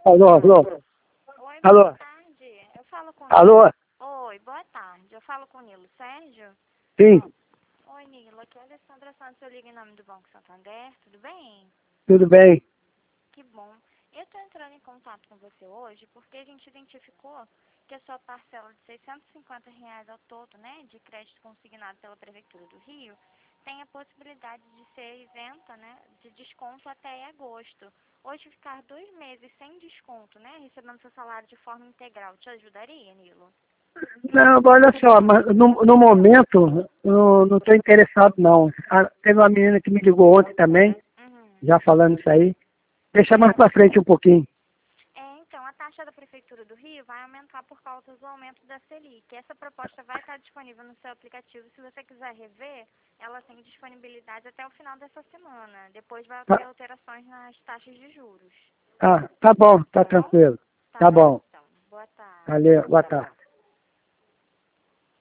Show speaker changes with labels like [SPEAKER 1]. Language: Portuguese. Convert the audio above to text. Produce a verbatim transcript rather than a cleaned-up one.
[SPEAKER 1] Alô, alô.
[SPEAKER 2] Oi,
[SPEAKER 1] Alô.
[SPEAKER 2] boa tarde. Eu falo com
[SPEAKER 1] Alô.
[SPEAKER 2] Oi, boa tarde. Eu falo com o Nilo Sérgio.
[SPEAKER 1] Sim,
[SPEAKER 2] Oi, Nilo. Aqui é a Alessandra Santos. Eu ligo em nome do Banco Santander. Tudo bem?
[SPEAKER 1] tudo bem.
[SPEAKER 2] Que bom. Eu estou entrando em contato com você hoje porque a gente identificou que a sua parcela de seiscentos e cinquenta reais ao todo, né, de crédito consignado pela Prefeitura do Rio, tem a possibilidade de ser isenta, né, de desconto até agosto. Hoje ficar dois meses sem desconto, né, recebendo seu salário de forma integral, te ajudaria, Nilo?
[SPEAKER 1] Não, olha só, mas no, no momento eu não estou interessado não. Ah, teve uma menina que me ligou ontem também,
[SPEAKER 2] Uhum.
[SPEAKER 1] já falando isso aí. Deixa mais pra frente um pouquinho.
[SPEAKER 2] É, então, a taxa da Prefeitura do Rio vai aumentar por causa do aumento da Selic. Essa proposta vai estar disponível no seu aplicativo. Se você quiser rever, ela tem disponibilidade até o final dessa semana. Depois vai ter
[SPEAKER 1] Ah,
[SPEAKER 2] alterações nas taxas de juros.
[SPEAKER 1] ah, tá bom, tá
[SPEAKER 2] Tá bom?
[SPEAKER 1] tranquilo. Tá
[SPEAKER 2] Tá,
[SPEAKER 1] bom.
[SPEAKER 2] então. Boa tarde.
[SPEAKER 1] Valeu, boa tarde.